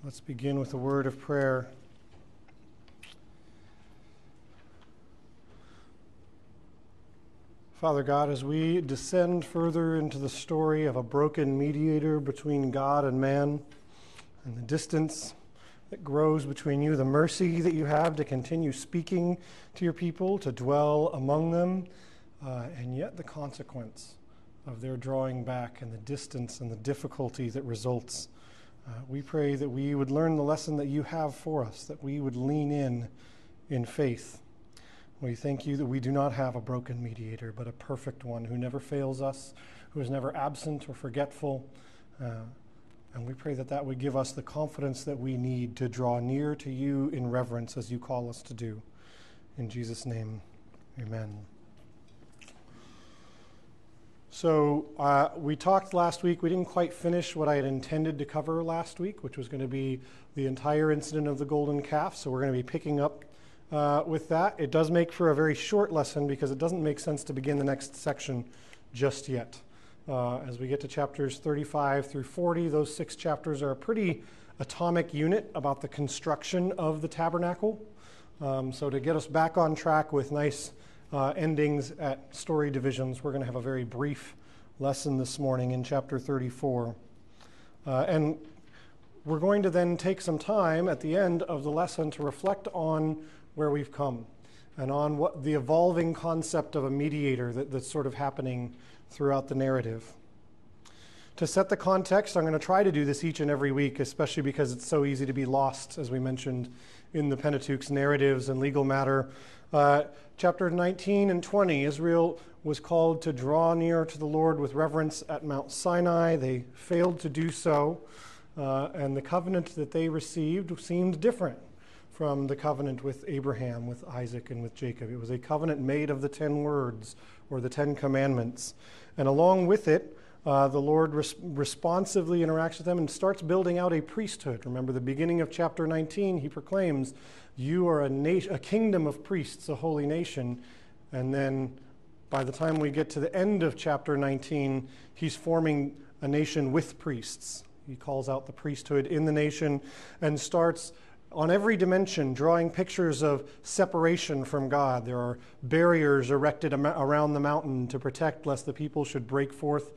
Let's begin with a word of prayer. Father God, as we descend further into the story of a broken mediator between God and man, and the distance that grows between you, the mercy that you have to continue speaking to your people, to dwell among them, and yet the consequence of their drawing back and the distance and the difficulty that results. We pray that we would learn the lesson that you have for us, that we would lean in faith. We thank you that we do not have a broken mediator, but a perfect one who never fails us, who is never absent or forgetful. And we pray that that would give us the confidence that we need to draw near to you in reverence as you call us to do. In Jesus' name, amen. So we talked last week. We didn't quite finish what I had intended to cover last week, which was going to be the entire incident of the golden calf. So we're going to be picking up with that. It does make for a very short lesson because it doesn't make sense to begin the next section just yet. As we get to chapters 35 through 40, those 6 chapters are a pretty atomic unit about the construction of the tabernacle. So to get us back on track with nice endings at story divisions, we're going to have a very brief lesson this morning in chapter 34. And we're going to then take some time at the end of the lesson to reflect on where we've come and on what the evolving concept of a mediator that's sort of happening throughout the narrative. To set the context, I'm going to try to do this each and every week, especially because it's so easy to be lost, as we mentioned, in the Pentateuch's narratives and legal matter. Chapter 19 and 20, Israel was called to draw near to the Lord with reverence at Mount Sinai. They failed to do so, and the covenant that they received seemed different from the covenant with Abraham, with Isaac, and with Jacob. It was a covenant made of the 10 words, or the 10 commandments. And along with it, the Lord responsively interacts with them and starts building out a priesthood. Remember the beginning of chapter 19, he proclaims, you are a kingdom of priests, a holy nation. And then by the time we get to the end of chapter 19, he's forming a nation with priests. He calls out the priesthood in the nation and starts on every dimension drawing pictures of separation from God. There are barriers erected around the mountain to protect lest the people should break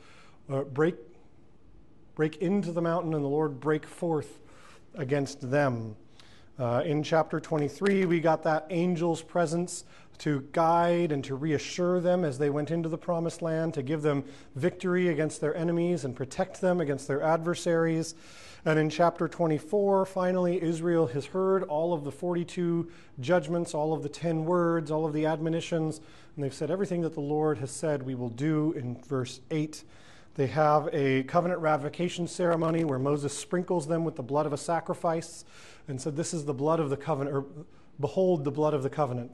into the mountain and the Lord break forth against them. In chapter 23, we got that angel's presence to guide and to reassure them as they went into the promised land, to give them victory against their enemies and protect them against their adversaries. And in chapter 24, finally, Israel has heard all of the 42 judgments, all of the 10 words, all of the admonitions, and they've said everything that the Lord has said we will do in verse 8. They have a covenant ratification ceremony where Moses sprinkles them with the blood of a sacrifice and said, this is the blood of the covenant, or behold the blood of the covenant.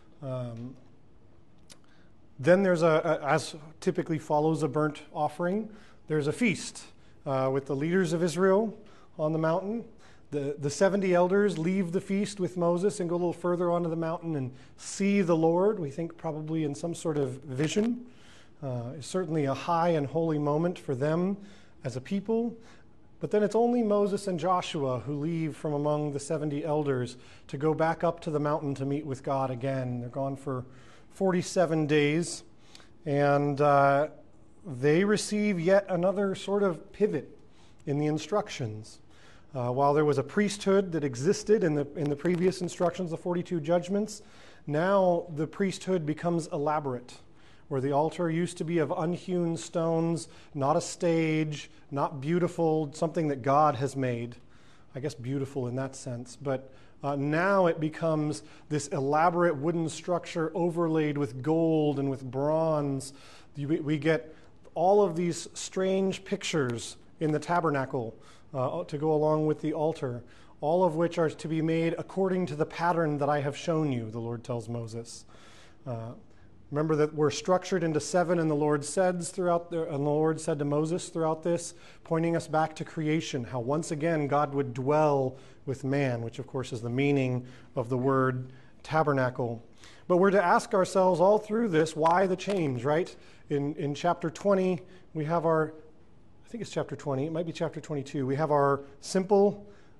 Then there's as typically follows a burnt offering, there's a feast with the leaders of Israel on the mountain. The 70 elders leave the feast with Moses and go a little further onto the mountain and see the Lord, we think probably in some sort of vision. It's certainly a high and holy moment for them as a people. But then it's only Moses and Joshua who leave from among the 70 elders to go back up to the mountain to meet with God again. They're gone for 47 days, and they receive yet another sort of pivot in the instructions. While there was a priesthood that existed in the previous instructions, the 42 judgments, now the priesthood becomes elaborate, where the altar used to be of unhewn stones, not a stage, not beautiful, something that God has made. I guess beautiful in that sense. But now it becomes this elaborate wooden structure overlaid with gold and with bronze. We get all of these strange pictures in the tabernacle to go along with the altar, all of which are to be made according to the pattern that I have shown you, the Lord tells Moses. Remember that we're structured into 7, and the Lord said to Moses throughout this, pointing us back to creation, how once again God would dwell with man, which of course is the meaning of the word tabernacle. But we're to ask ourselves all through this, why the change, right? In chapter 20, we have our, I think it's chapter 20, it might be chapter 22, we have our simple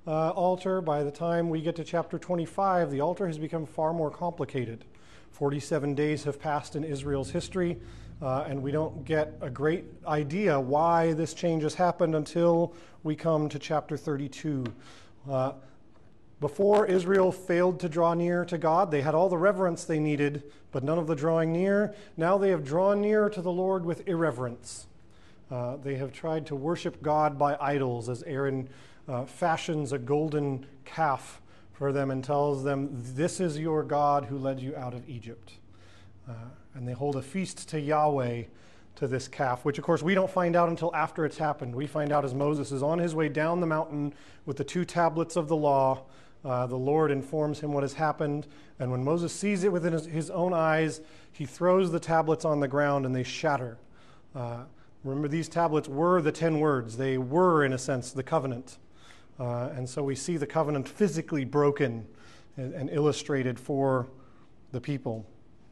altar. By the time we get to chapter 25, the altar has become far more complicated. 47 days have passed in Israel's history, and we don't get a great idea why this change has happened until we come to chapter 32. Before Israel failed to draw near to God, they had all the reverence they needed, but none of the drawing near. Now they have drawn near to the Lord with irreverence. They have tried to worship God by idols, as Aaron fashions a golden calf for them and tells them, "This is your God who led you out of Egypt." And they hold a feast to Yahweh to this calf, which of course we don't find out until after it's happened. We find out as Moses is on his way down the mountain with the 2 tablets of the law. The Lord informs him what has happened, and when Moses sees it within his own eyes, he throws the tablets on the ground and they shatter. Remember, these tablets were the 10 words. They were, in a sense, the covenant. And so we see the covenant physically broken and illustrated for the people.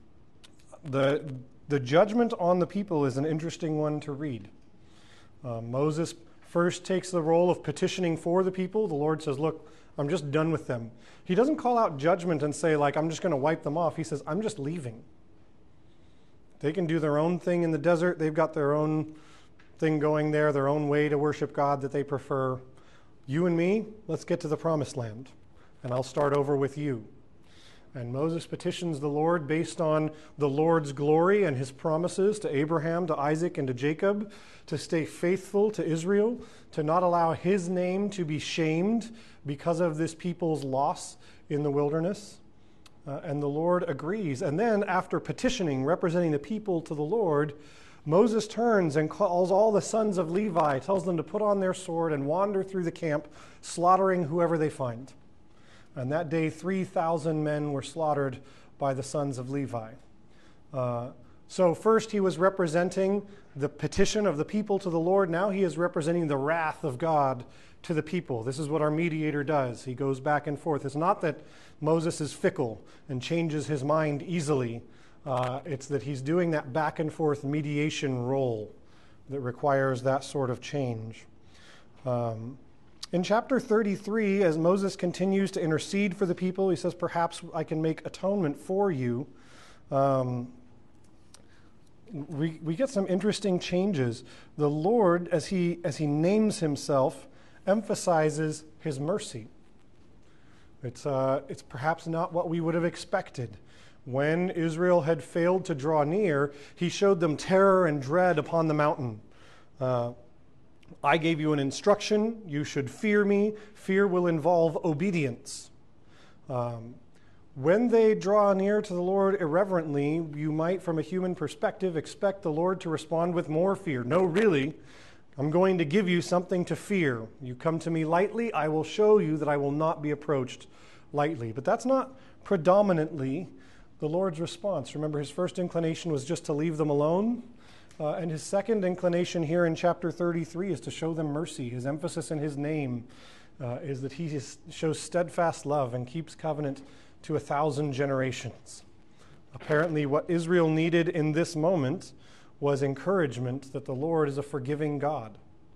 The judgment on the people is an interesting one to read. Moses first takes the role of petitioning for the people. The Lord says, "Look, I'm just done with them." He doesn't call out judgment and say, like, "I'm just going to wipe them off." He says, "I'm just leaving. They can do their own thing in the desert. They've got their own thing going there, their own way to worship God that they prefer. You and me, let's get to the promised land, and I'll start over with you." And Moses petitions the Lord based on the Lord's glory and his promises to Abraham, to Isaac, and to Jacob, to stay faithful to Israel, to not allow his name to be shamed because of this people's loss in the wilderness. And the Lord agrees. And then after petitioning, representing the people to the Lord, Moses turns and calls all the sons of Levi, tells them to put on their sword and wander through the camp, slaughtering whoever they find. And that day, 3,000 men were slaughtered by the sons of Levi. So first he was representing the petition of the people to the Lord. Now he is representing the wrath of God to the people. This is what our mediator does. He goes back and forth. It's not that Moses is fickle and changes his mind easily. It's that he's doing that back and forth mediation role that requires that sort of change. In chapter 33, as Moses continues to intercede for the people, he says, "Perhaps I can make atonement for you." We get some interesting changes. The Lord, as he names himself, emphasizes his mercy. It's perhaps not what we would have expected. When Israel had failed to draw near, he showed them terror and dread upon the mountain. "I gave you an instruction. You should fear me. Fear will involve obedience." When they draw near to the Lord irreverently, you might, from a human perspective, expect the Lord to respond with more fear. "No, really, I'm going to give you something to fear. You come to me lightly, I will show you that I will not be approached lightly." But that's not predominantly the Lord's response. Remember, his first inclination was just to leave them alone. And his second inclination here in chapter 33 is to show them mercy. His emphasis in his name is that he shows steadfast love and keeps covenant to 1,000 generations. Apparently, what Israel needed in this moment was encouragement that the Lord is a forgiving God.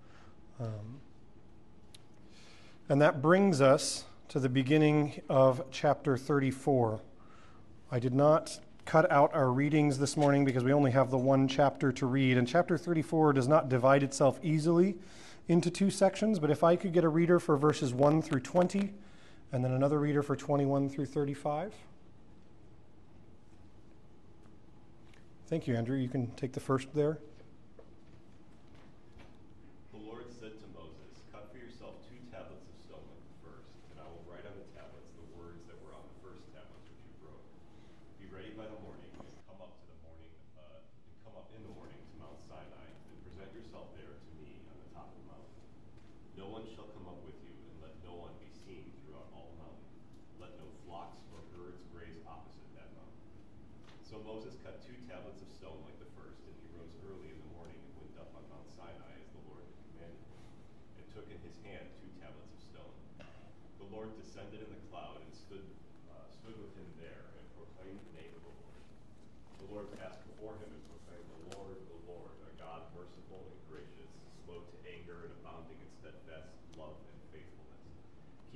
And that brings us to the beginning of chapter 34. I did not cut out our readings this morning because we only have the one chapter to read. And chapter 34 does not divide itself easily into 2 sections, but if I could get a reader for verses 1 through 20, and then another reader for 21 through 35. Thank you, Andrew. You can take the first there. The Lord said to Moses, "Cut for yourself 2 tablets of stone like the first, and I will write on the tablets the words that were on the first tablets which you broke. Be ready by the morning, and come up in the morning to Mount Sinai, and present yourself there to me on the top of the mountain. No one shall come up with you, and let no one be seen throughout all the mountain. Let no flocks or herds graze opposite that mountain." So Moses cut 2 tablets of stone like the first, and he rose early in the morning and went up on Mount Sinai as the Lord had commanded him, and took in his hand 2 tablets of stone. The Lord descended in the cloud and stood with him there and proclaimed the name of the Lord. The Lord passed before him and proclaimed, the Lord, a God merciful and gracious, slow to anger and abounding in steadfast love and faithfulness,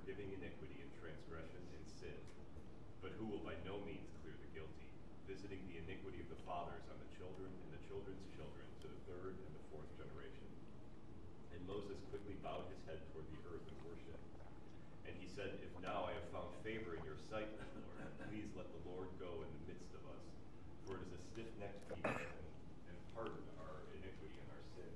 forgiving iniquity and transgression and sin, but who will by no means clear the guilty, visiting the iniquity of the fathers on the children and the children's children to the third and the fourth generation. And Moses quickly bowed his head toward the earth and worshipped. And he said, If now I have found favor in your sight, my Lord, please let the Lord go in the midst of us, for it is a stiff-necked people, and pardon our iniquity and our sin,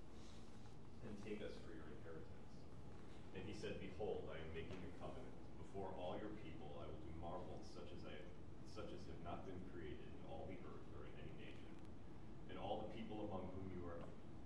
and take us for your inheritance. And he said, Behold, I am making a covenant. Before all your people I will do marvels such as have not been created in all the earth or in any nation. And all the people among whom you are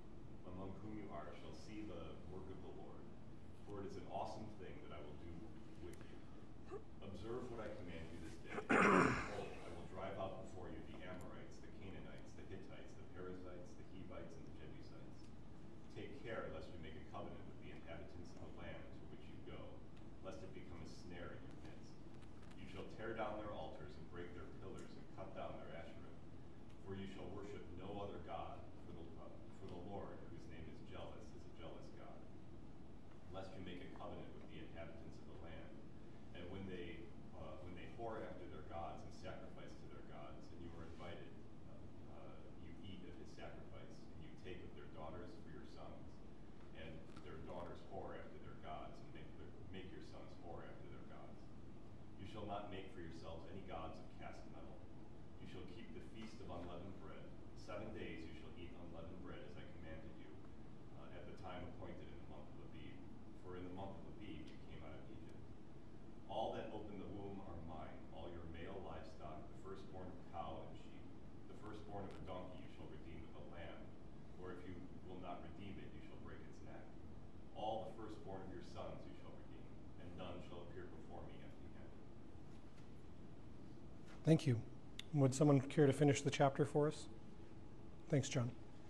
shall see the work of the Lord. For it is an awesome thing that I will do with you. Observe what I command you this day. Behold, I will drive out before you the Amorites, the Canaanites, the Hittites, the Perizzites, the Hivites, and the Jebusites. Take care lest you make a covenant with the inhabitants of the land to which you go, lest it become a snare in your midst. You shall tear down their altars and break their pillars and cut down their Asherah. For you shall worship no other God, for the Lord, whose name is a jealous God. Lest you make a covenant with the inhabitants of the land, and when they whore after their gods and sacrifice to their gods, and you are invited, you eat of his sacrifice, and you take of their daughters for your sons, and their daughters whore after their gods, and make your sons whore after their gods. You shall not make for yourselves any gods of cast metal. You shall keep the feast of unleavened bread. 7 days you shall eat unleavened bread as I commanded you, at the time appointed in the month of Abib. For in the month of Abib you came out of Egypt. All that open the womb are mine, all your male livestock, the firstborn of cow and sheep. The firstborn of a donkey you shall redeem with a lamb, or if you will not redeem it, you shall break its neck. All the firstborn of your sons you shall redeem, and none shall appear before me empty-handed. Thank you. Would someone care to finish the chapter for us? Thanks, John.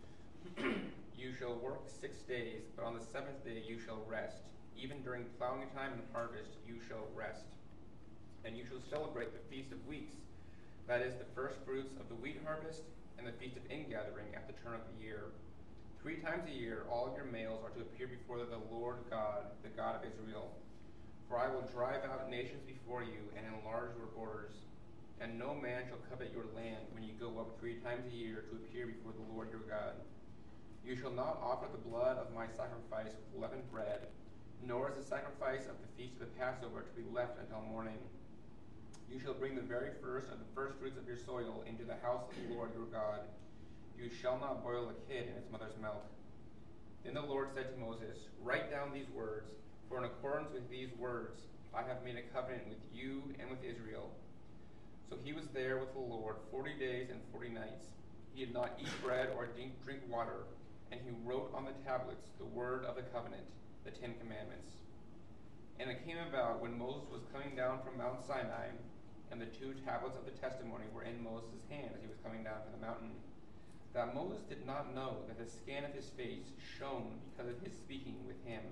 You shall work 6 days, but on the seventh day you shall rest. Even during plowing time and harvest you shall rest. And you shall celebrate the Feast of Weeks, that is, the first fruits of the wheat harvest, and the Feast of Ingathering at the turn of the year. 3 times a year all your males are to appear before the Lord God, the God of Israel. For I will drive out nations before you and enlarge your borders. And no man shall covet your land when you go up 3 times a year to appear before the Lord your God. You shall not offer the blood of my sacrifice with leavened bread, nor is the sacrifice of the feast of the Passover to be left until morning. You shall bring the very first of the firstfruits of your soil into the house of the Lord your God. You shall not boil a kid in its mother's milk. Then the Lord said to Moses, Write down these words, for in accordance with these words I have made a covenant with you and with Israel. So he was there with the Lord 40 days and 40 nights. He did not eat bread or drink water, and he wrote on the tablets the word of the covenant, the 10 Commandments. And it came about when Moses was coming down from Mount Sinai, and the 2 tablets of the testimony were in Moses' hand as he was coming down from the mountain, that Moses did not know that the skin of his face shone because of his speaking with him.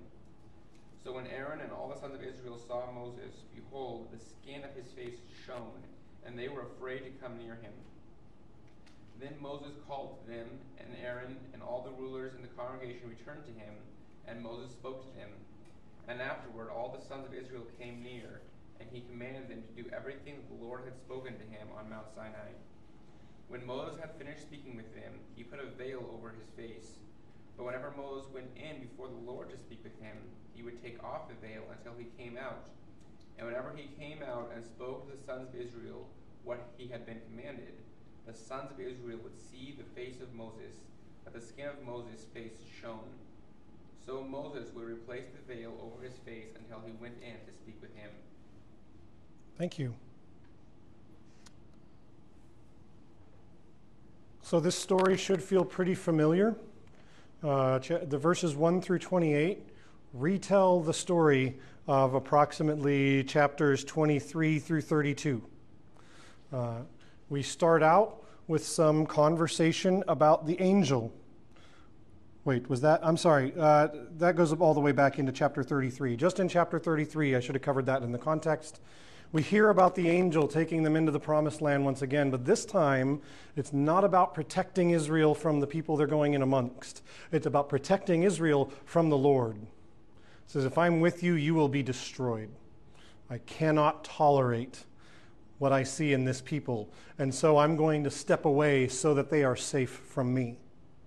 So when Aaron and all the sons of Israel saw Moses, behold, the skin of his face shone, and they were afraid to come near him. Then Moses called them, and Aaron and all the rulers in the congregation returned to him, and Moses spoke to them. And afterward all the sons of Israel came near, and he commanded them to do everything that the Lord had spoken to him on Mount Sinai. When Moses had finished speaking with them, he put a veil over his face. But whenever Moses went in before the Lord to speak with him, he would take off the veil until he came out. And whenever he came out and spoke to the sons of Israel what he had been commanded, the sons of Israel would see the face of Moses, that the skin of Moses' face shone. So Moses would replace the veil over his face until he went in to speak with him. Thank you. So this story should feel pretty familiar. The verses 1 through 28 retell the story of approximately chapters 23 through 32. We start out with some conversation about the angel. Wait, was that? I'm sorry. That goes all the way back into chapter 33. Just in chapter 33, I should have covered that in the context. We hear about the angel taking them into the promised land once again, but this time it's not about protecting Israel from the people they're going in amongst. It's about protecting Israel from the Lord. It says, if I'm with you, you will be destroyed. I cannot tolerate what I see in this people, and so I'm going to step away so that they are safe from me.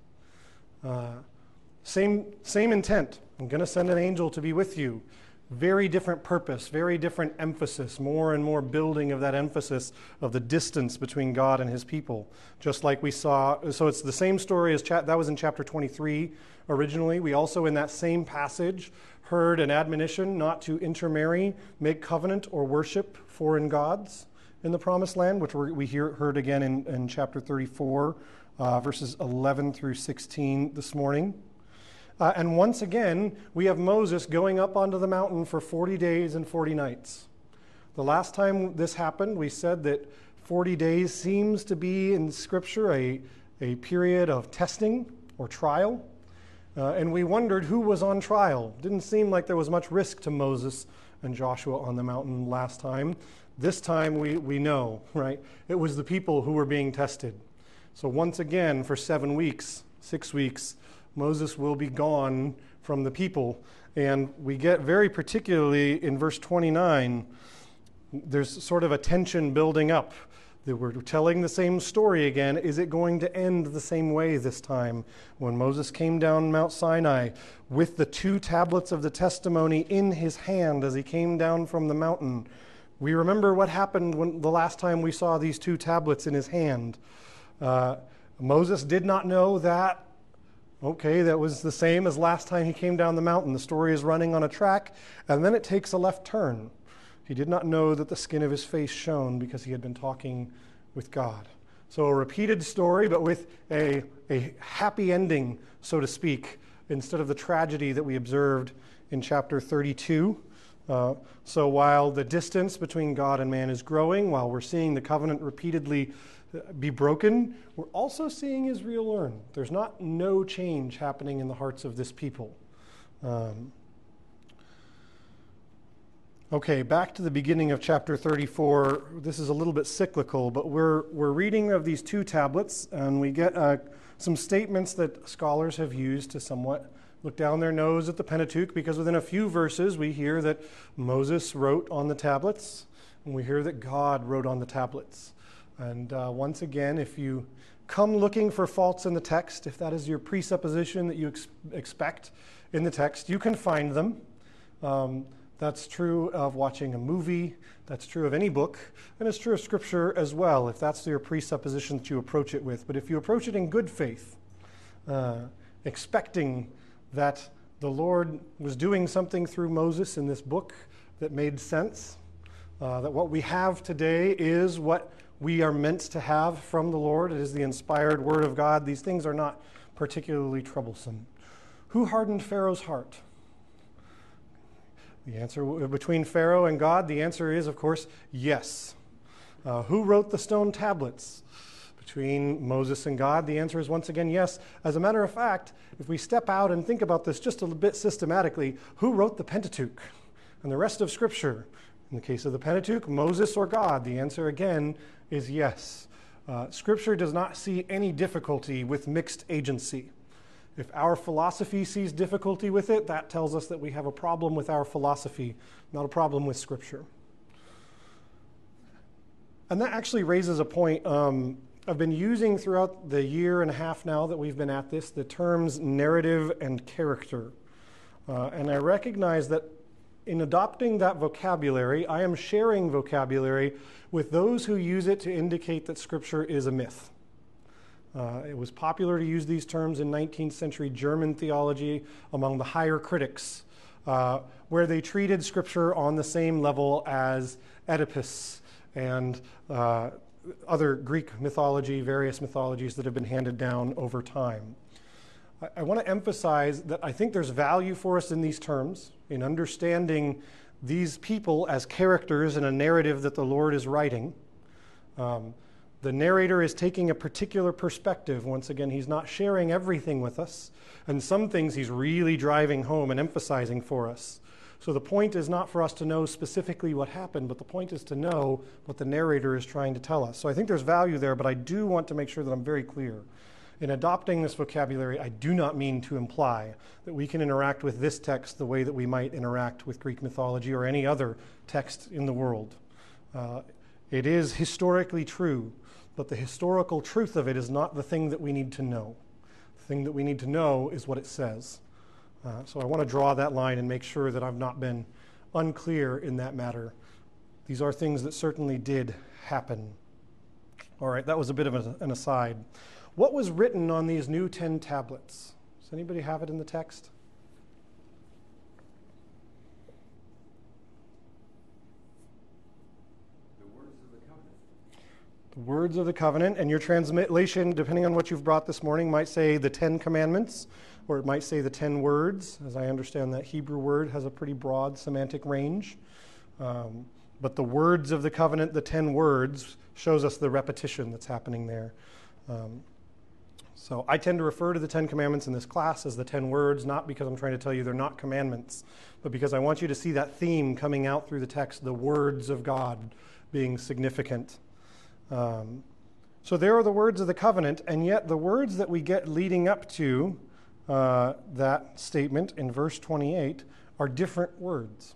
Same intent. I'm going to send an angel to be with you. Very different purpose, very different emphasis, more and more building of that emphasis of the distance between God and his people. Just like we saw, so it's the same story as that was in chapter 23 originally. We also in that same passage heard an admonition not to intermarry, make covenant, or worship foreign gods in the promised land, which we heard again in chapter 34, verses 11 through 16 this morning. And once again, we have Moses going up onto the mountain for 40 days and 40 nights. The last time this happened, we said that 40 days seems to be in Scripture a period of testing or trial. And we wondered who was on trial. Didn't seem like there was much risk to Moses and Joshua on the mountain last time. This time we know, right? It was the people who were being tested. So once again, for 7 weeks, 6 weeks, Moses will be gone from the people. And we get very particularly in verse 29, there's sort of a tension building up. That we're telling the same story again. Is it going to end the same way this time? When Moses came down Mount Sinai with the 2 tablets of the testimony in his hand as he came down from the mountain. We remember what happened when the last time we saw these 2 tablets in his hand. Moses did not know that. Okay, that was the same as last time he came down the mountain. The story is running on a track, and then it takes a left turn. He did not know that the skin of his face shone because he had been talking with God. So a repeated story, but with a happy ending, so to speak, instead of the tragedy that we observed in chapter 32. So while the distance between God and man is growing, while we're seeing the covenant repeatedly be broken, we're also seeing Israel learn. There's no change happening in the hearts of this people. Okay, back to the beginning of chapter 34. This is a little bit cyclical, but we're reading of these 2 tablets, and we get some statements that scholars have used to somewhat look down their nose at the Pentateuch, because within a few verses we hear that Moses wrote on the tablets, and we hear that God wrote on the tablets. And once again, if you come looking for faults in the text, if that is your presupposition that you expect in the text, you can find them. That's true of watching a movie. That's true of any book. And it's true of Scripture as well, if that's your presupposition that you approach it with. But if you approach it in good faith, expecting that the Lord was doing something through Moses in this book that made sense, that what we have today is what we are meant to have from the Lord. It is the inspired Word of God. These things are not particularly troublesome. Who hardened Pharaoh's heart? The answer between Pharaoh and God, the answer is, of course, yes. Who wrote the stone tablets? Between Moses and God, the answer is once again yes. As a matter of fact, if we step out and think about this just a bit systematically, who wrote the Pentateuch and the rest of Scripture? In the case of the Pentateuch, Moses or God? The answer again is yes. Scripture does not see any difficulty with mixed agency. If our philosophy sees difficulty with it, that tells us that we have a problem with our philosophy, not a problem with Scripture. And that actually raises a point. I've been using throughout the year and a half now that we've been at this, the terms narrative and character. And I recognize that in adopting that vocabulary, I am sharing vocabulary with those who use it to indicate that Scripture is a myth. It was popular to use these terms in 19th century German theology among the higher critics, where they treated Scripture on the same level as Oedipus and other Greek mythology, various mythologies that have been handed down over time. I want to emphasize that I think there's value for us in these terms, in understanding these people as characters in a narrative that the Lord is writing. The narrator is taking a particular perspective. Once again, he's not sharing everything with us, and some things he's really driving home and emphasizing for us. So the point is not for us to know specifically what happened, but the point is to know what the narrator is trying to tell us. So I think there's value there, but I do want to make sure that I'm very clear. In adopting this vocabulary, I do not mean to imply that we can interact with this text the way that we might interact with Greek mythology or any other text in the world. It is historically true, but the historical truth of it is not the thing that we need to know. The thing that we need to know is what it says. So I want to draw that line and make sure that I've not been unclear in that matter. These are things that certainly did happen. All right, that was a bit of an aside. What was written on these new 10 tablets? Does anybody have it in the text? The words of the covenant. The words of the covenant, and your translation, depending on what you've brought this morning, might say the 10 commandments, or it might say the 10 words. As I understand, that Hebrew word has a pretty broad semantic range. But the words of the covenant, the 10 words, shows us the repetition that's happening there. So I tend to refer to the 10 commandments in this class as the 10 words, not because I'm trying to tell you they're not commandments, but because I want you to see that theme coming out through the text, the words of God being significant. So there are the words of the covenant, and yet the words that we get leading up to that statement in verse 28 are different words.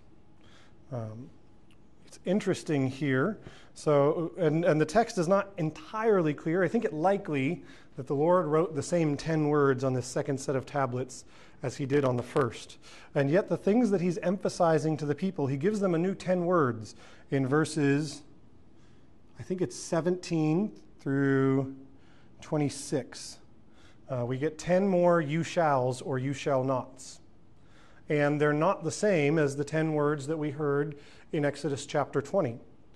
It's interesting here. So, and the text is not entirely clear. I think it likely that the Lord wrote the same 10 words on this second set of tablets as he did on the first. And yet the things that he's emphasizing to the people, he gives them a new 10 words in verses, I think it's 17 through 26. We get 10 more you shalls or you shall nots. And they're not the same as the 10 words that we heard in Exodus chapter 20.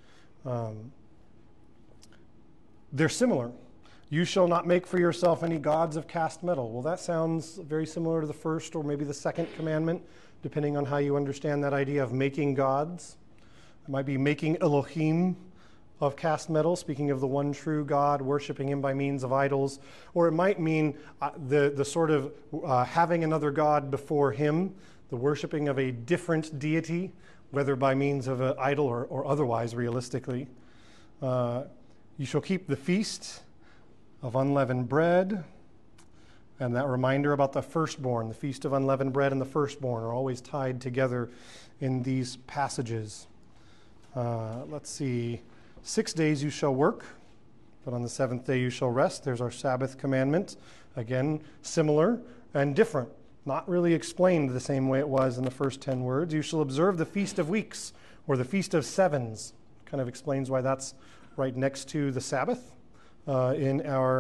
They're similar. You shall not make for yourself any gods of cast metal. Well, that sounds very similar to the first or maybe the second commandment, depending on how you understand that idea of making gods. It might be making Elohim of cast metal, speaking of the one true God, worshiping him by means of idols. Or it might mean the sort of having another God before him, the worshiping of a different deity, whether by means of an idol or otherwise, realistically. You shall keep the feast of unleavened bread. And that reminder about the firstborn, the feast of unleavened bread and the firstborn are always tied together in these passages. Let's see. 6 days you shall work, but on the seventh day you shall rest. There's our Sabbath commandment. Again, similar and different. Not really explained the same way it was in the first 10 words. You shall observe the Feast of Weeks, or the Feast of Sevens. Kind of explains why that's right next to the Sabbath in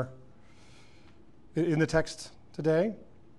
the text today.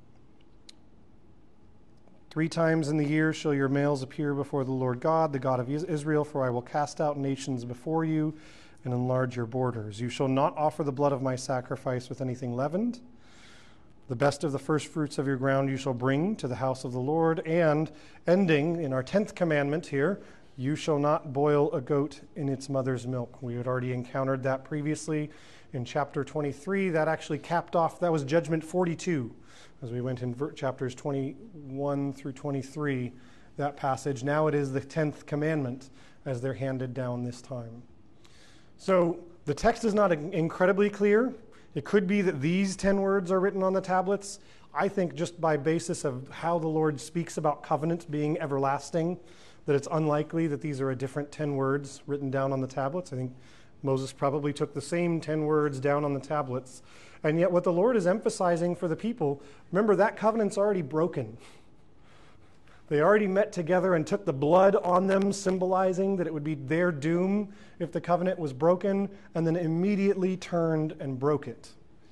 3 times in the year shall your males appear before the Lord God, the God of Israel, for I will cast out nations before you and enlarge your borders. You shall not offer the blood of my sacrifice with anything leavened. The best of the first fruits of your ground you shall bring to the house of the Lord. And ending in our 10th commandment here, you shall not boil a goat in its mother's milk. We had already encountered that previously in chapter 23. That actually capped off, that was judgment 42. As we went in chapters 21 through 23, that passage. Now it is the 10th commandment as they're handed down this time. So the text is not incredibly clear. It could be that these 10 words are written on the tablets. I think just by basis of how the Lord speaks about covenant being everlasting, that it's unlikely that these are a different 10 words written down on the tablets. I think Moses probably took the same 10 words down on the tablets. And yet what the Lord is emphasizing for the people, remember that covenant's already broken. They already met together and took the blood on them, symbolizing that it would be their doom if the covenant was broken, and then immediately turned and broke it.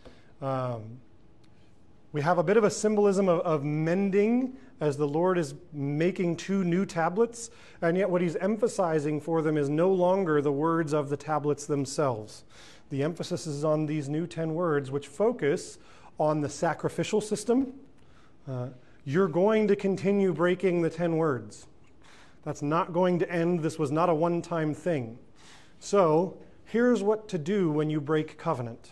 We have a bit of a symbolism of mending as the Lord is making 2 new tablets, and yet what he's emphasizing for them is no longer the words of the tablets themselves. The emphasis is on these new 10 words, which focus on the sacrificial system. You're going to continue breaking the 10 words. That's not going to end. This was not a one-time thing. So here's what to do when you break covenant.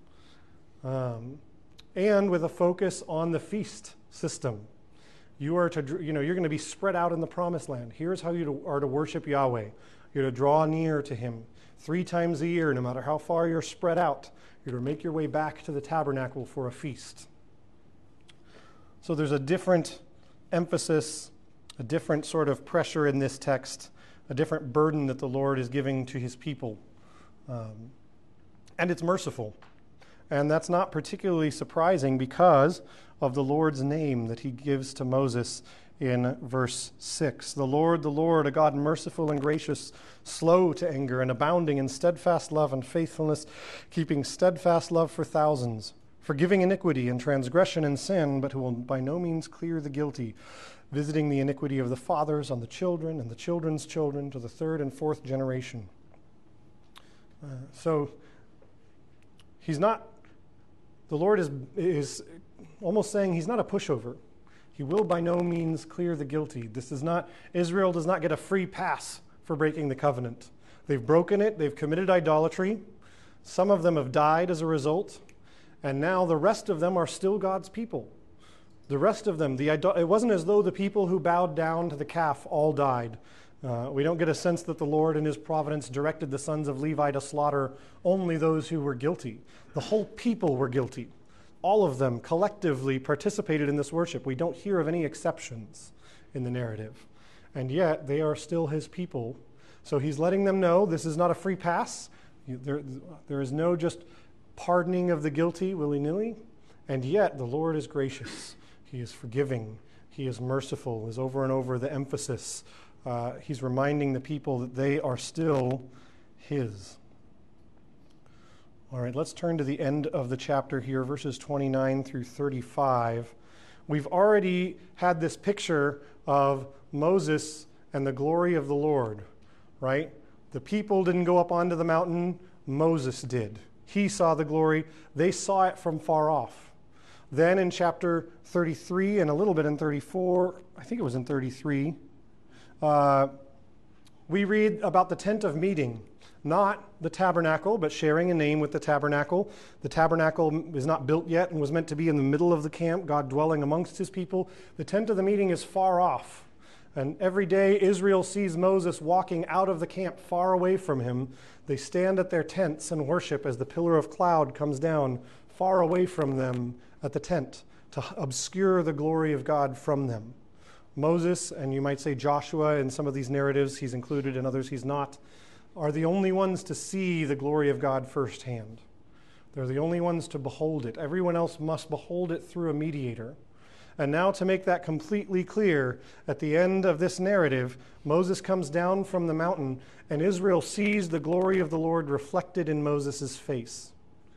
And with a focus on the feast system. You're going to be spread out in the promised land. Here's how you are to worship Yahweh. You're to draw near to him. 3 times a year, no matter how far you're spread out, you're to make your way back to the tabernacle for a feast. So there's a different emphasis, a different sort of pressure in this text, a different burden that the Lord is giving to his people. And it's merciful. And that's not particularly surprising because of the Lord's name that he gives to Moses in verse 6. The Lord, a God merciful and gracious, slow to anger and abounding in steadfast love and faithfulness, keeping steadfast love for thousands, forgiving iniquity and transgression and sin, but who will by no means clear the guilty, visiting the iniquity of the fathers on the children and the children's children to the 3rd and 4th generation. So the Lord is almost saying he's not a pushover. He will by no means clear the guilty. Israel does not get a free pass for breaking the covenant. They've broken it, they've committed idolatry. Some of them have died as a result, and now the rest of them are still God's people. The rest of them, it wasn't as though the people who bowed down to the calf all died. We don't get a sense that the Lord in his providence directed the sons of Levi to slaughter only those who were guilty. The whole people were guilty. All of them collectively participated in this worship. We don't hear of any exceptions in the narrative. And yet they are still his people. So he's letting them know this is not a free pass. There is no just pardoning of the guilty willy-nilly. And yet the Lord is gracious. He is forgiving. He is merciful, is over and over the emphasis. He's reminding the people that they are still his. All right, let's turn to the end of the chapter here, verses 29 through 35. We've already had this picture of Moses and the glory of the Lord, right? The people didn't go up onto the mountain. Moses did. He saw the glory. They saw it from far off. Then in chapter 33 and a little bit in 34, I think it was in 33, we read about the tent of meeting. Not the tabernacle, but sharing a name with the tabernacle. The tabernacle is not built yet and was meant to be in the middle of the camp, God dwelling amongst his people. The tent of the meeting is far off. And every day Israel sees Moses walking out of the camp far away from him. They stand at their tents and worship as the pillar of cloud comes down far away from them at the tent to obscure the glory of God from them. Moses, and you might say Joshua in some of these narratives, he's included, in others he's not, are the only ones to see the glory of God firsthand. They're the only ones to behold it. Everyone else must behold it through a mediator. And now to make that completely clear, at the end of this narrative, Moses comes down from the mountain and Israel sees the glory of the Lord reflected in Moses' face.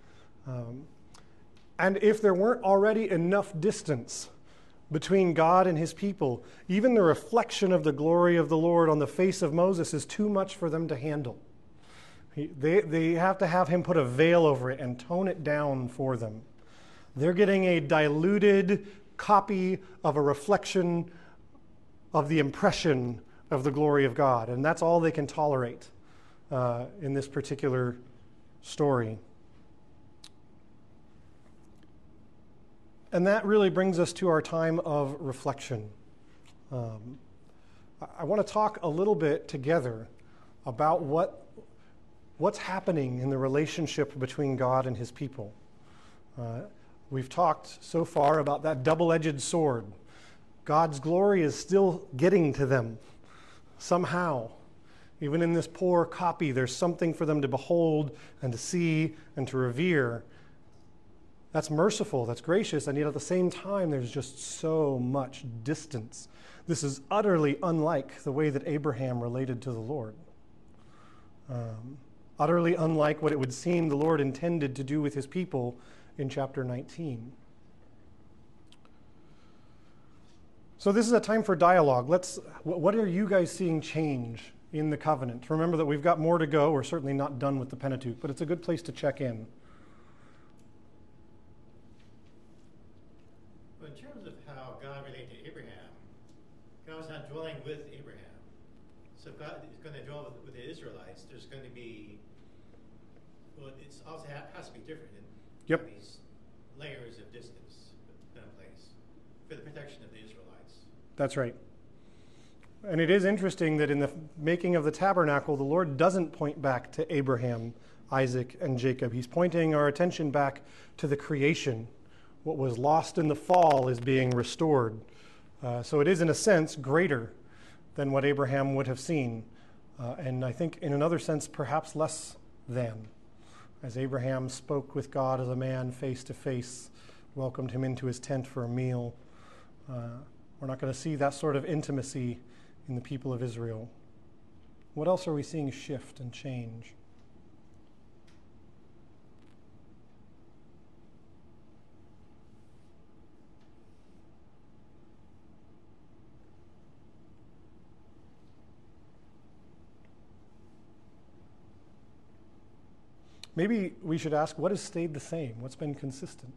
And if there weren't already enough distance between God and his people, even the reflection of the glory of the Lord on the face of Moses is too much for them to handle. They have to have him put a veil over it and tone it down for them. They're getting a diluted copy of a reflection of the impression of the glory of God, and that's all they can tolerate in this particular story. And that really brings us to our time of reflection. I want to talk a little bit together about what's happening in the relationship between God and his people. We've talked so far about that double-edged sword. God's glory is still getting to them somehow. Even in this poor copy, there's something for them to behold and to see and to revere. That's merciful, that's gracious, and yet at the same time, there's just so much distance. This is utterly unlike the way that Abraham related to the Lord. Utterly unlike what it would seem the Lord intended to do with his people in chapter 19. So this is a time for dialogue. What are you guys seeing change in the covenant? Remember that we've got more to go. We're certainly not done with the Pentateuch, but it's a good place to check in. In terms of how God related to Abraham, God was not dwelling with Abraham. So if God is going to dwell with the Israelites, there's going to be, it's also has to be different in these layers of distance put in place for the protection of the Israelites. That's right. And it is interesting that in the making of the tabernacle, the Lord doesn't point back to Abraham, Isaac, and Jacob. He's pointing our attention back to the creation. What was lost in the fall is being restored. So it is, in a sense, greater than what Abraham would have seen. And I think, in another sense, perhaps less than. As Abraham spoke with God as a man face to face, welcomed him into his tent for a meal. We're not going to see that sort of intimacy in the people of Israel. What else are we seeing shift and change? Maybe we should ask, what has stayed the same? What's been consistent?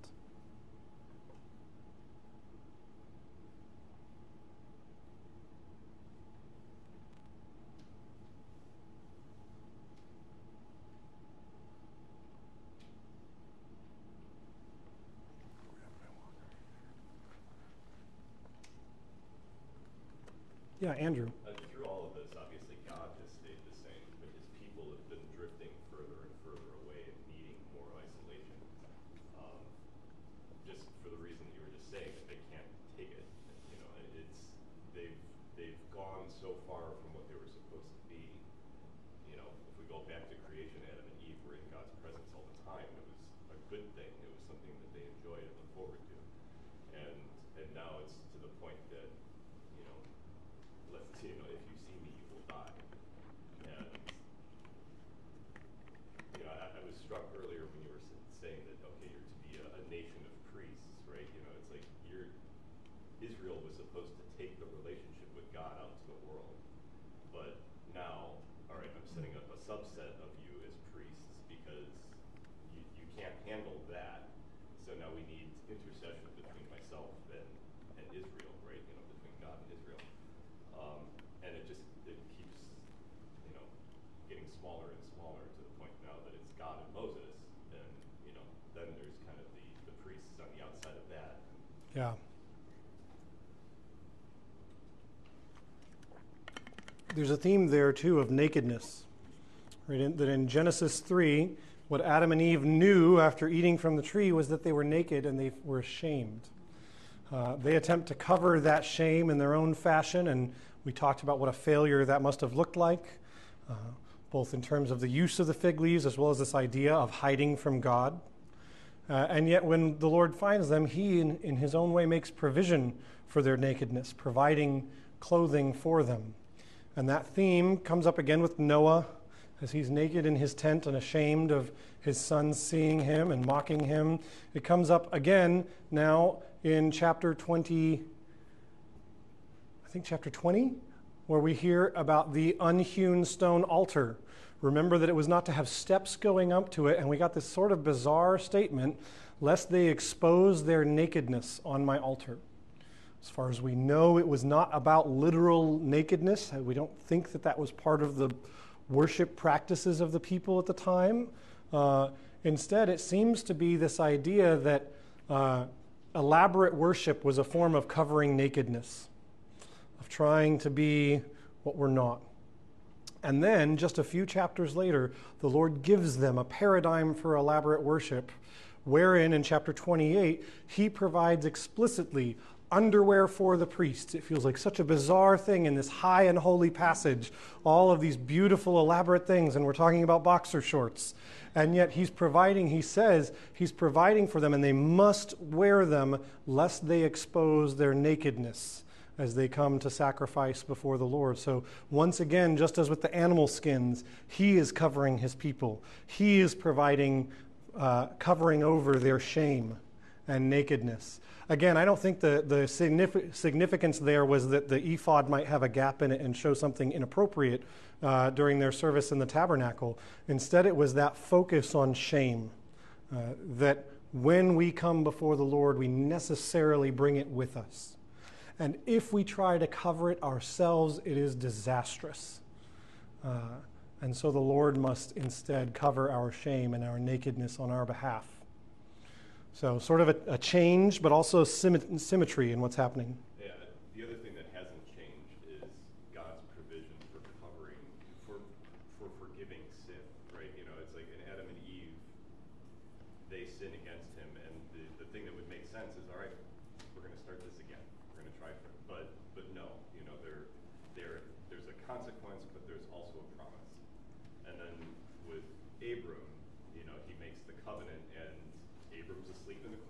Yeah, Andrew. Through all of this, obviously God has stayed the same, but his people have been drifting further and further away and needing more isolation. Just for the reason you were just saying, that they can't take it. You know, they've gone so far from what they were supposed to be. You know, if we go back to creation, Adam and Eve were in God's presence all the time. It was a good thing. It was something that they enjoyed and looked forward to. And now it's to the point that, if you see me, you will die. And, I was struck earlier when you were saying that, okay, you're to be a nation of priests, right? It's like Israel was supposed to take the relationship with God out to the world. But now, all right, I'm setting up a subset of you as priests because you can't handle that. So now we need intercession between myself and Israel, right? Between God and Israel. And it keeps, getting smaller and smaller to the point now that it's God and Moses, and, then there's kind of the priests on the outside of that. Yeah. There's a theme there, too, of nakedness. Right? That in Genesis 3, what Adam and Eve knew after eating from the tree was that they were naked and they were ashamed. They attempt to cover that shame in their own fashion, and we talked about what a failure that must have looked like, both in terms of the use of the fig leaves as well as this idea of hiding from God. And yet when the Lord finds them, he, in his own way, makes provision for their nakedness, providing clothing for them. And that theme comes up again with Noah, as he's naked in his tent and ashamed of his sons seeing him and mocking him. It comes up again now in chapter 20, where we hear about the unhewn stone altar. Remember that it was not to have steps going up to it, and we got this sort of bizarre statement, lest they expose their nakedness on my altar. As far as we know, it was not about literal nakedness. We don't think that was part of the worship practices of the people at the time. Instead, it seems to be this idea that elaborate worship was a form of covering nakedness, of trying to be what we're not. And then, just a few chapters later, the Lord gives them a paradigm for elaborate worship, wherein in chapter 28, he provides explicitly underwear for the priests. It feels like such a bizarre thing in this high and holy passage, all of these beautiful, elaborate things, and we're talking about boxer shorts. And yet he says he's providing for them, and they must wear them lest they expose their nakedness as they come to sacrifice before the Lord. So once again, just as with the animal skins, he is covering his people. He is providing, covering over their shame and nakedness. Again, I don't think the significance there was that the ephod might have a gap in it and show something inappropriate during their service in the tabernacle. Instead, it was that focus on shame, that when we come before the Lord, we necessarily bring it with us. And if we try to cover it ourselves, it is disastrous. And so the Lord must instead cover our shame and our nakedness on our behalf. So sort of a change, but also symmetry in what's happening. Yeah, the other thing that hasn't changed is God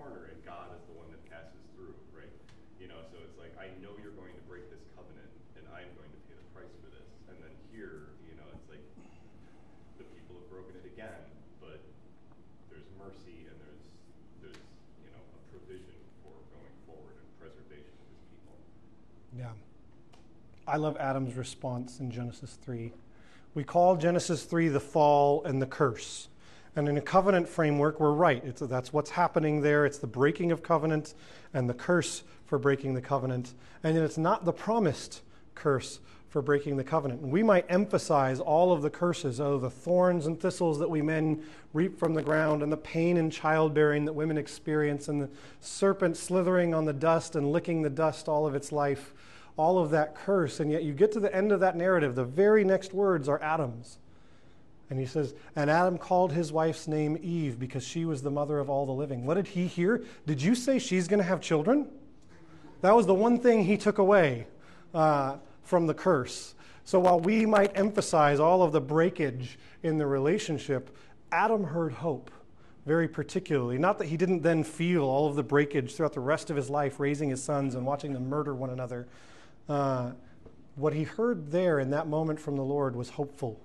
corner, and God is the one that passes through, right? So it's like, I know you're going to break this covenant, and I'm going to pay the price for this. And then here, it's like the people have broken it again, but there's mercy and there's a provision for going forward and preservation of his people. Yeah. I love Adam's response in Genesis 3. We call Genesis 3 the fall and the curse. And in a covenant framework, we're right. That's what's happening there. It's the breaking of covenant and the curse for breaking the covenant. And it's not the promised curse for breaking the covenant. And we might emphasize all of the curses, the thorns and thistles that we men reap from the ground, and the pain in childbearing that women experience, and the serpent slithering on the dust and licking the dust all of its life, all of that curse. And yet you get to the end of that narrative, the very next words are Adam's. And he says, and Adam called his wife's name Eve because she was the mother of all the living. What did he hear? Did you say she's going to have children? That was the one thing he took away from the curse. So while we might emphasize all of the breakage in the relationship, Adam heard hope very particularly. Not that he didn't then feel all of the breakage throughout the rest of his life, raising his sons and watching them murder one another. What he heard there in that moment from the Lord was hopeful.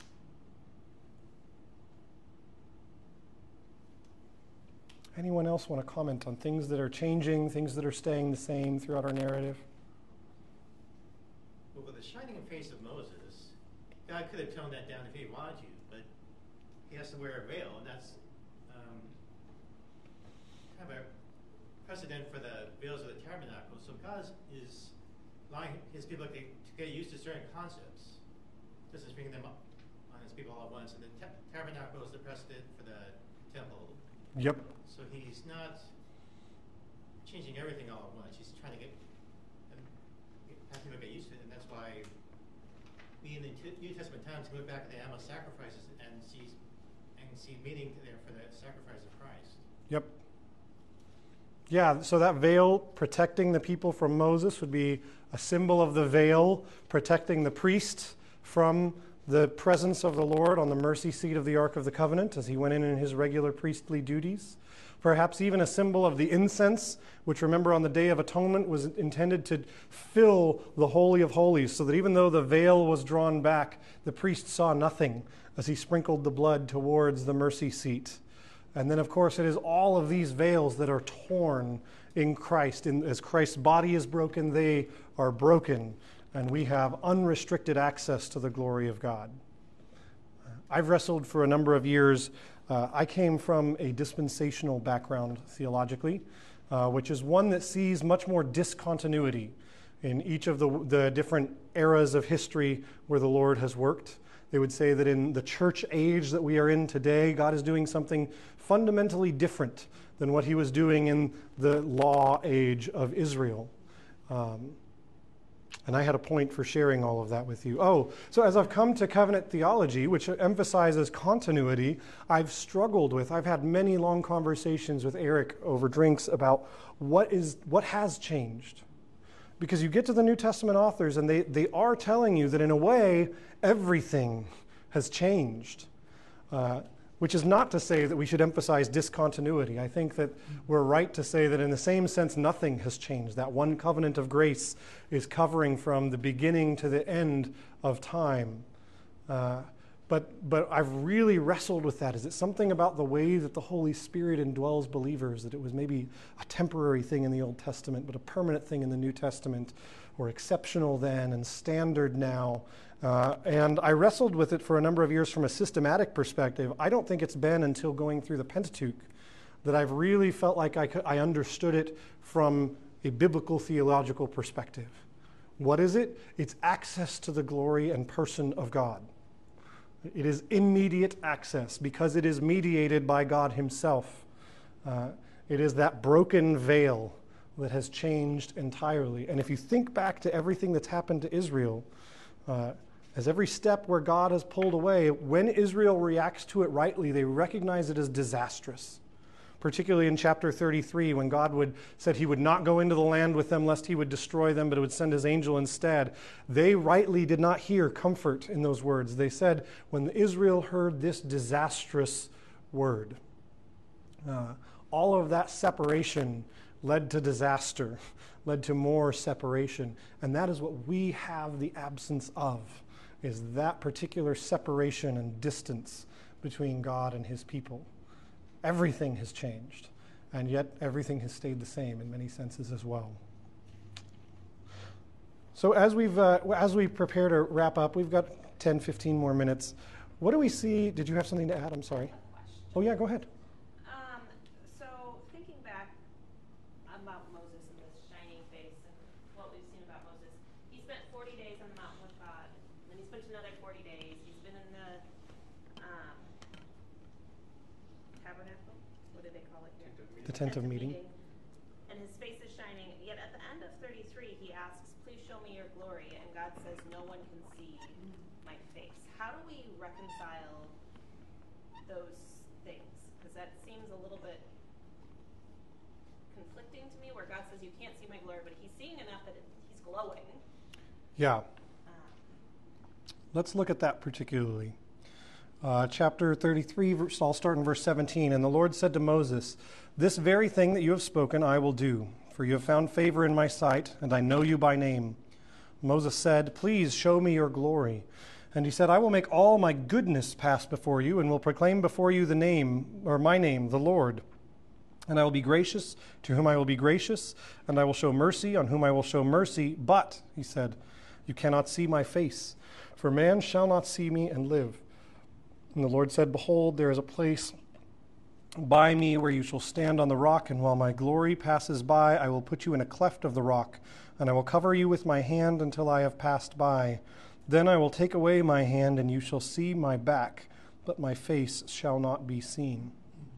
Anyone else want to comment on things that are changing, things that are staying the same throughout our narrative? Well, with the shining face of Moses, God could have toned that down if he wanted to, but he has to wear a veil, and that's kind of a precedent for the veils of the tabernacle. So God is allowing his people to get used to certain concepts, just as bringing them up on his people all at once. And the tabernacle is the precedent for the temple. Yep. So he's not changing everything all at once. He's trying to have people get used to it, and that's why we in the New Testament times can look back at the animal sacrifices and see meaning there for the sacrifice of Christ. Yep. Yeah, so that veil protecting the people from Moses would be a symbol of the veil protecting the priest from the presence of the Lord on the mercy seat of the Ark of the Covenant as he went in his regular priestly duties. Perhaps even a symbol of the incense, which, remember, on the Day of Atonement was intended to fill the Holy of Holies, so that even though the veil was drawn back, the priest saw nothing as he sprinkled the blood towards the mercy seat. And then, of course, it is all of these veils that are torn in Christ. As Christ's body is broken, they are broken, and we have unrestricted access to the glory of God. I've wrestled for a number of years. I came from a dispensational background theologically, which is one that sees much more discontinuity in each of the different eras of history where the Lord has worked. They would say that in the church age that we are in today, God is doing something fundamentally different than what he was doing in the law age of Israel. And I had a point for sharing all of that with you. So as I've come to covenant theology, which emphasizes continuity, I've had many long conversations with Eric over drinks about what has changed. Because you get to the New Testament authors and they are telling you that in a way, everything has changed. Which is not to say that we should emphasize discontinuity. I think that we're right to say that in the same sense, nothing has changed. That one covenant of grace is covering from the beginning to the end of time. But I've really wrestled with that. Is it something about the way that the Holy Spirit indwells believers, that it was maybe a temporary thing in the Old Testament, but a permanent thing in the New Testament, or exceptional then and standard now? And I wrestled with it for a number of years from a systematic perspective. I don't think it's been until going through the Pentateuch that I've really felt like I understood it from a biblical theological perspective. What is it? It's access to the glory and person of God. It is immediate access because it is mediated by God himself. It is that broken veil that has changed entirely. And if you think back to everything that's happened to Israel, as every step where God has pulled away, when Israel reacts to it rightly, they recognize it as disastrous. Particularly in chapter 33, when God said he would not go into the land with them lest he would destroy them, but would send his angel instead. They rightly did not hear comfort in those words. They said, when Israel heard this disastrous word, all of that separation led to disaster, led to more separation. And that is what we have the absence of, is that particular separation and distance between God and his people. Everything has changed, and yet everything has stayed the same in many senses as well. So as we prepare to wrap up, we've got 10, 15 more minutes. What do we see? Did you have something to add? I'm sorry. Oh, yeah, go ahead. So thinking back about Moses and this shining face and what we've seen about Moses, he spent 40 days on the mountain with God, and then he spent another 40 days. He's been in the tabernacle. What do they call it here? The tent of meeting. And his face is shining. Yet at the end of 33, he asks, "Please show me your glory." And God says, "No one can see my face." How do we reconcile those things? Because that seems a little bit conflicting to me, where God says you can't see my glory, but he's seeing enough that he's glowing. Yeah. Let's look at that particularly. Chapter 33, I'll start in verse 17. And the Lord said to Moses, "This very thing that you have spoken I will do, for you have found favor in my sight, and I know you by name." Moses said, "Please show me your glory." And he said, "I will make all my goodness pass before you, and will proclaim before you the name, or my name, the Lord. And I will be gracious to whom I will be gracious, and I will show mercy on whom I will show mercy. But," he said, "you cannot see my face, for man shall not see me and live." And the Lord said, "Behold, there is a place by me where you shall stand on the rock, and while my glory passes by, I will put you in a cleft of the rock, and I will cover you with my hand until I have passed by. Then I will take away my hand, and you shall see my back, but my face shall not be seen."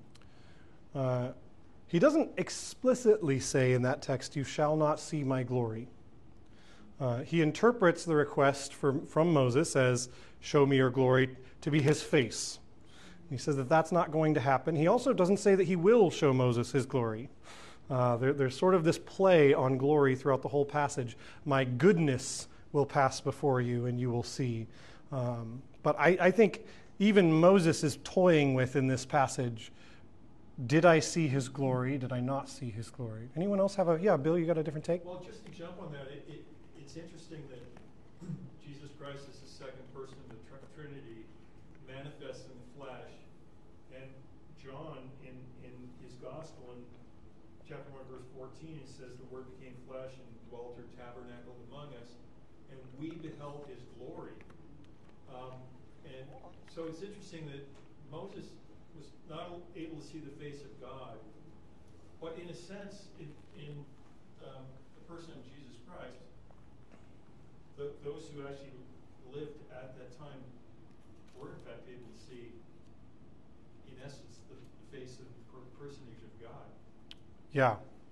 He doesn't explicitly say in that text, "You shall not see my glory." He interprets the request from Moses as, "Show me your glory," to be his face. He says that that's not going to happen. He also doesn't say that he will show Moses his glory. There's sort of this play on glory throughout the whole passage. My goodness will pass before you and you will see. But I think even Moses is toying with in this passage, did I see his glory? Did I not see his glory? Anyone else have yeah, Bill, you got a different take? Well, just to jump on that, it's interesting that Jesus Christ is the second person of the Trinity, manifest in the flesh, and John in his gospel in chapter 1 verse 14, it says the word became flesh and dwelt or tabernacled among us, and we beheld his glory. And so it's interesting that Moses was not able to see the face of God, but in a sense, in the person of Jesus Christ, those who actually lived at that time were in fact able to see, in essence, the face of the personage of God. Yeah.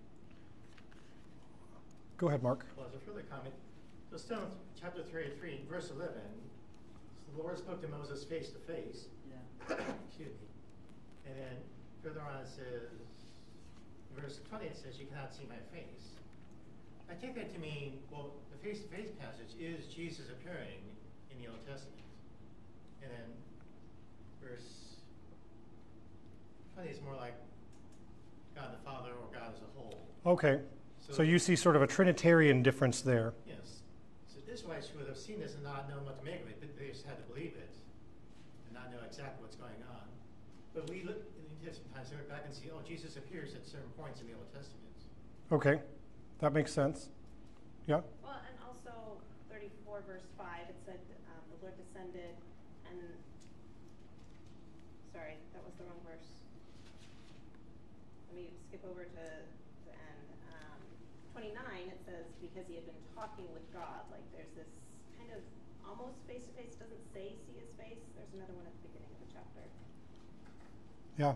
Go ahead, Mark. Well, as a further comment, so still in chapter 33, verse 11, the Lord spoke to Moses face to face. Yeah. Excuse me. And then further on it says, in verse 20 it says, "You cannot see my face." I take that to mean, well, the face-to-face passage is Jesus appearing in the Old Testament. And then verse 20 is more like God the Father or God as a whole. Okay. So you see sort of a Trinitarian difference there. Yes. So Israelites would have seen this and not known what to make of it. They just had to believe it and not know exactly what's going on. But we look, sometimes look back and see, oh, Jesus appears at certain points in the Old Testament. Okay. That makes sense. Yeah? Well, and also 34 verse 5, it said the Lord descended and, sorry, that was the wrong verse. Let me skip over to the end. 29, it says, because he had been talking with God. Like there's this kind of almost face-to-face, doesn't say see his face. There's another one at the beginning of the chapter. Yeah.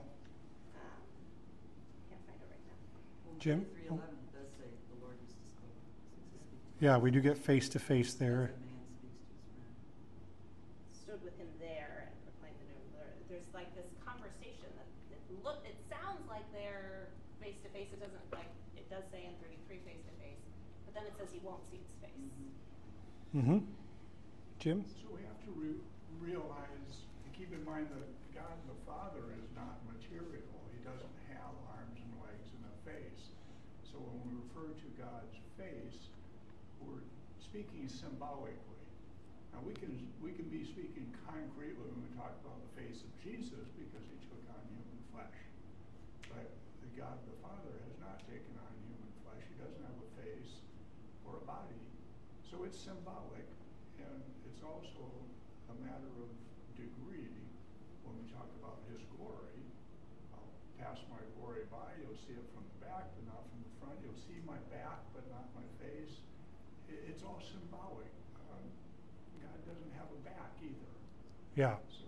Can't find it right now. Jim? 3:11 does say the Lord used to speak. Yeah, we do get face-to-face there. As a man speaks to his friend. Stood with him there and proclaimed the name of the Lord. There's like this conversation that it sounds like they're face to face. It doesn't, like it does say in 33 face to face, but then it says he won't see his face. Mm-hmm. Jim? So we have to realize and keep in mind that God the Father is not material. He doesn't have arms and God's face, we're speaking symbolically. Now we can be speaking concretely when we talk about the face of Jesus because he took on human flesh. But the God the Father has not taken on human flesh. He doesn't have a face or a body. So it's symbolic, and it's also a matter of degree when we talk about his glory. I'll pass my glory by, you'll see it from the back, but not from the front. You'll see my back, but not my face. It's all symbolic. God doesn't have a back either. Yeah. So,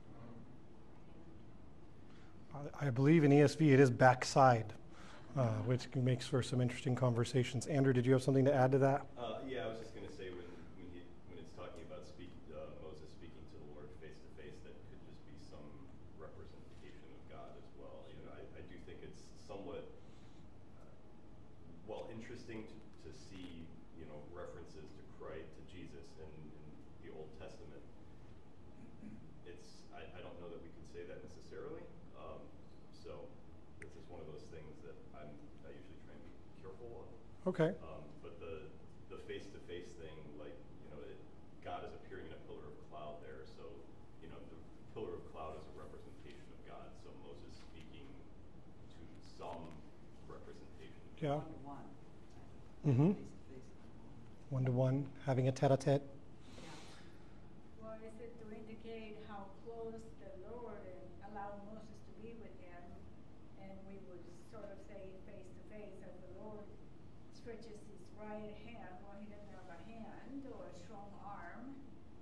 I believe in ESV it is backside, which makes for some interesting conversations. Andrew, did you have something to add to that? Yeah, I was just going to say when it's talking about Moses speaking to the Lord face to face, that could just be some representation of God as well. You know, I do think it's somewhat interesting to see references to Christ, to Jesus in the Old Testament. I don't know that we can say that necessarily. So this is one of those things that I usually try and be careful of. Okay. But the face-to-face thing, God is appearing in a pillar of cloud there. So, the pillar of cloud is a representation of God. So Moses speaking to some representation. Yeah. One-to-one. Mm-hmm. Face-to-face. One-to-one, having a tete-a-tete. Yeah. Well, is it to indicate how close the Lord and allow Moses to be with him, and we would sort of say face to face as the Lord stretches his right hand, well, he doesn't have a hand or a strong arm.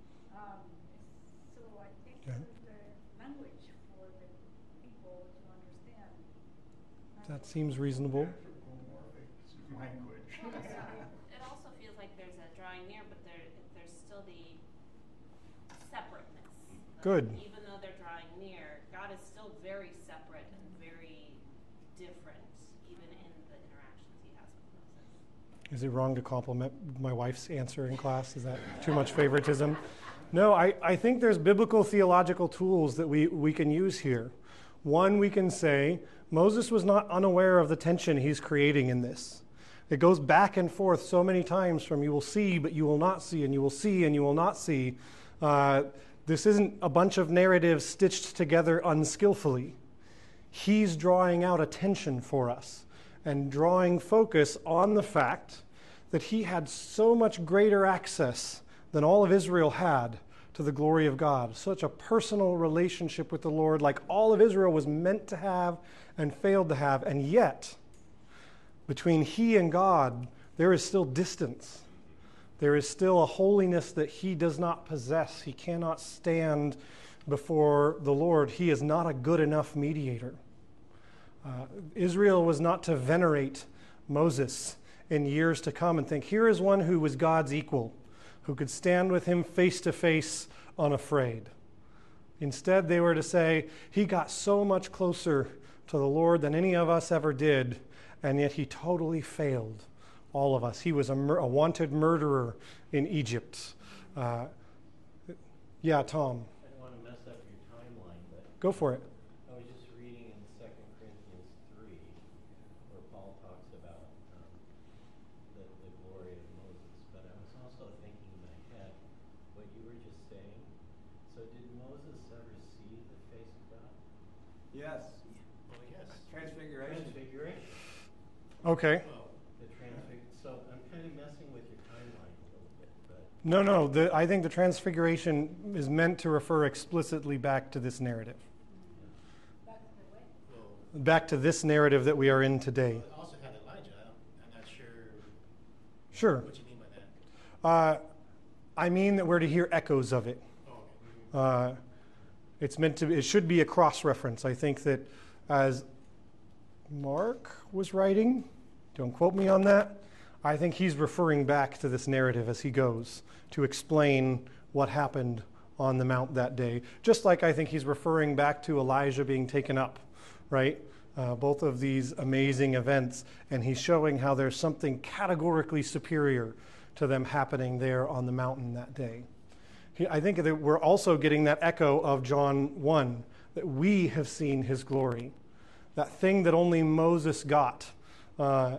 So I think Okay. this is the language for the people to understand. That seems reasonable. Anthropomorphic language. It also feels like there's a drawing near, but there's still the separateness. Good. Even though they're drawing near, God is still very separate and very different, even in the interactions he has with Moses. Is it wrong to compliment my wife's answer in class? Is that too much favoritism? No, I think there's biblical theological tools that we can use here. One, we can say Moses was not unaware of the tension he's creating in this. It goes back and forth so many times from you will see, but you will not see, and you will see, and you will not see. This isn't a bunch of narratives stitched together unskillfully. He's drawing out attention for us and drawing focus on the fact that he had so much greater access than all of Israel had to the glory of God. Such a personal relationship with the Lord, like all of Israel was meant to have and failed to have. And yet, between he and God, there is still distance. There is still a holiness that he does not possess. He cannot stand before the Lord. He is not a good enough mediator. Israel was not to venerate Moses in years to come and think, here is one who was God's equal, who could stand with him face to face unafraid. Instead, they were to say, he got so much closer to the Lord than any of us ever did, and yet he totally failed all of us. He was a wanted murderer in Egypt. Yeah, Tom. I don't want to mess up your timeline, but Go for it. I was just reading in 2 Corinthians 3 where Paul talks about the glory of Moses. But I was also thinking in my head what you were just saying. So did Moses ever see the face of God? Yes. Well, yes. Transfiguration. Transfiguration. Okay. So I'm kind of messing with your timeline a little bit, but No. I think the transfiguration is meant to refer explicitly back to this narrative. Back to the way. Well, Back to this narrative that we are in today. it also had Elijah. I'm not sure Sure. what you mean by that. I mean that we're to hear echoes of it. Oh, okay. It should be a cross-reference. I think that as Mark was writing, don't quote me on that, I think he's referring back to this narrative as he goes to explain what happened on the mount that day. Just like I think he's referring back to Elijah being taken up, right? Both of these amazing events, and he's showing how there's something categorically superior to them happening there on the mountain that day. I think that we're also getting that echo of John 1, that we have seen his glory. That thing that only Moses got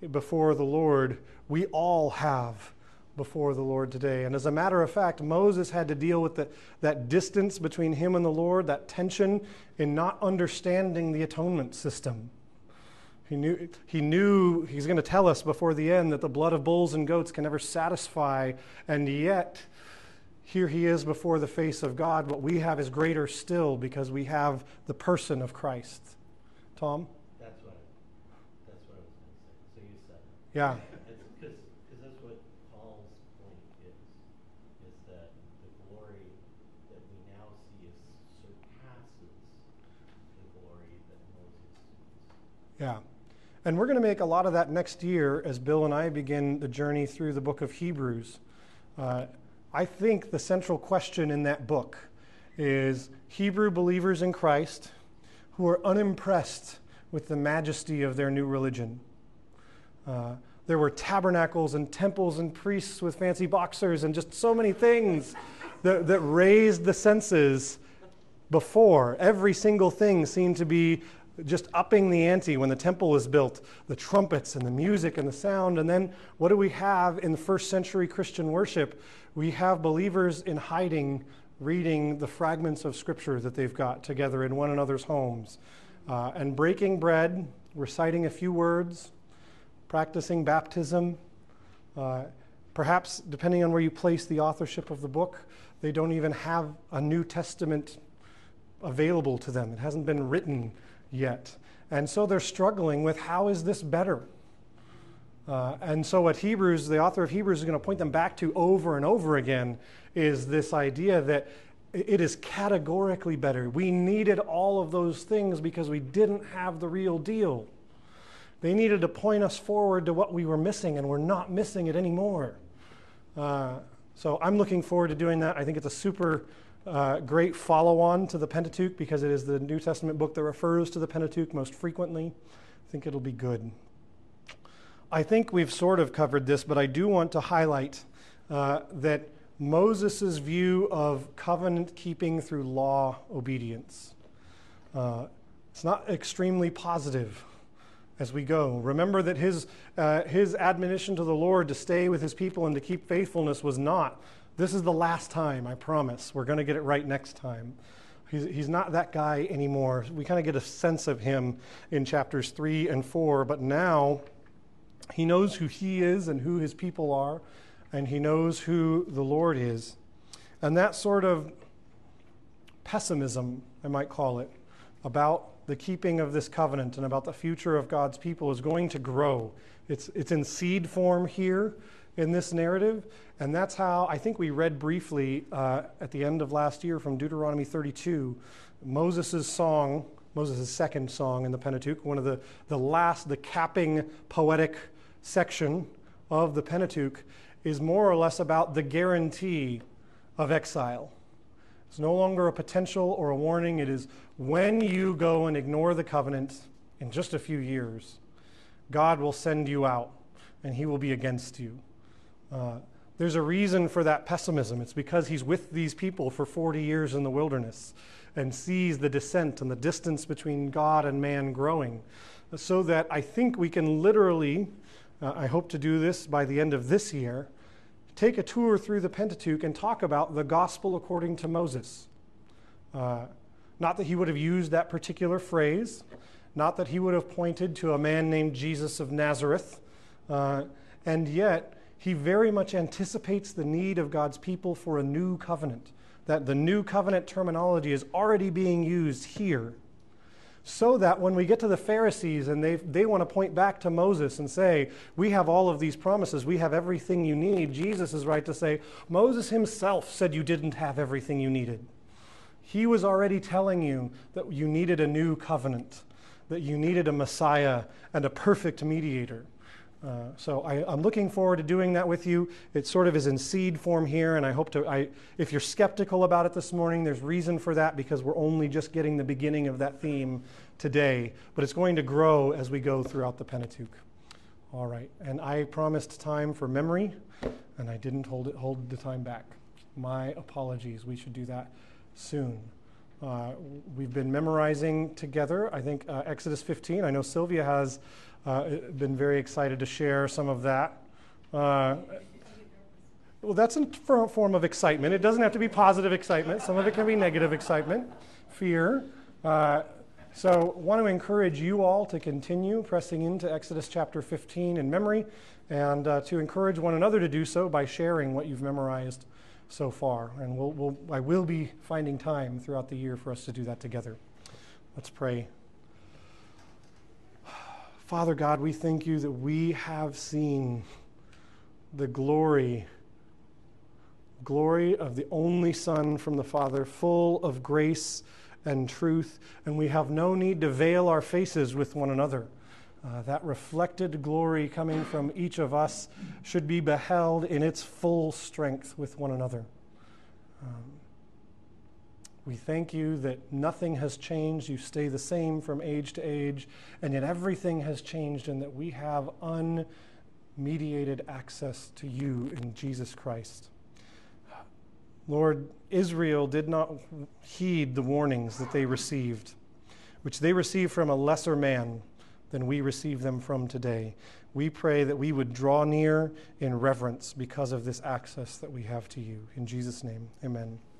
before the Lord, we all have before the Lord today. And as a matter of fact, Moses had to deal with that distance between him and the Lord, that tension in not understanding the atonement system. He knew he's going to tell us before the end that the blood of bulls and goats can never satisfy, and yet here he is before the face of God. What we have is greater still because we have the person of Christ. Tom? That's what I was going to say. So you said it. Yeah. Because that's what Paul's point is that the glory that we now see surpasses the glory that Moses sees. Yeah. And we're going to make a lot of that next year as Bill and I begin the journey through the book of Hebrews. I think the central question in that book is Hebrew believers in Christ who are unimpressed with the majesty of their new religion. There were tabernacles and temples and priests with fancy boxers and just so many things that raised the senses before. Every single thing seemed to be just upping the ante when the temple was built, the trumpets and the music and the sound. And then what do we have in the first century Christian worship? We have believers in hiding reading the fragments of Scripture that they've got together in one another's homes, and breaking bread, reciting a few words, practicing baptism. Perhaps, depending on where you place the authorship of the book, they don't even have a New Testament available to them. It hasn't been written yet. And so they're struggling with how is this better? And so what Hebrews, the author of Hebrews is going to point them back to over and over again is this idea that it is categorically better. We needed all of those things because we didn't have the real deal. They needed to point us forward to what we were missing, and we're not missing it anymore. So I'm looking forward to doing that. I think it's a super great follow-on to the Pentateuch because it is the New Testament book that refers to the Pentateuch most frequently. I think it'll be good. I think we've sort of covered this, but I do want to highlight that Moses' view of covenant keeping through law obedience. It's not extremely positive as we go. Remember that his admonition to the Lord to stay with his people and to keep faithfulness was not, this is the last time, I promise. We're going to get it right next time. He's not that guy anymore. We kind of get a sense of him in chapters 3 and 4, but now he knows who he is and who his people are, and he knows who the Lord is. And that sort of pessimism, I might call it, about the keeping of this covenant and about the future of God's people is going to grow. It's in seed form here in this narrative, and that's how I think we read briefly at the end of last year from Deuteronomy 32, Moses' song, Moses' second song in the Pentateuch, one of the capping poetic section of the Pentateuch is more or less about the guarantee of exile. It's no longer a potential or a warning. It is when you go and ignore the covenant in just a few years, God will send you out and he will be against you. There's a reason for that pessimism. It's because he's with these people for 40 years in the wilderness and sees the descent and the distance between God and man growing. So that I think we can literally, I hope to do this by the end of this year, take a tour through the Pentateuch and talk about the gospel according to Moses. Not that he would have used that particular phrase, not that he would have pointed to a man named Jesus of Nazareth, and yet he very much anticipates the need of God's people for a new covenant, that the new covenant terminology is already being used here, so that when we get to the Pharisees and they want to point back to Moses and say, we have all of these promises, we have everything you need, Jesus is right to say, Moses himself said you didn't have everything you needed. He was already telling you that you needed a new covenant, that you needed a Messiah and a perfect mediator. So I'm looking forward to doing that with you. It sort of is in seed form here, and I hope to, if you're skeptical about it this morning, there's reason for that because we're only just getting the beginning of that theme today, but it's going to grow as we go throughout the Pentateuch. All right, and I promised time for memory, and I didn't hold the time back. My apologies, we should do that soon. We've been memorizing together, I think, Exodus 15. I know Sylvia has been very excited to share some of that. Well, that's a form of excitement. It doesn't have to be positive excitement. Some of it can be negative excitement, fear. So want to encourage you all to continue pressing into Exodus chapter 15 in memory, and to encourage one another to do so by sharing what you've memorized so far. And I will be finding time throughout the year for us to do that together. Let's pray. Father God, we thank you that we have seen the glory of the only Son from the Father, full of grace and truth, and we have no need to veil our faces with one another. That reflected glory coming from each of us should be beheld in its full strength with one another. We thank you that nothing has changed. You stay the same from age to age, and yet everything has changed, and that we have unmediated access to you in Jesus Christ. Lord, Israel did not heed the warnings that they received, which they received from a lesser man than we receive them from today. We pray that we would draw near in reverence because of this access that we have to you. In Jesus' name, amen.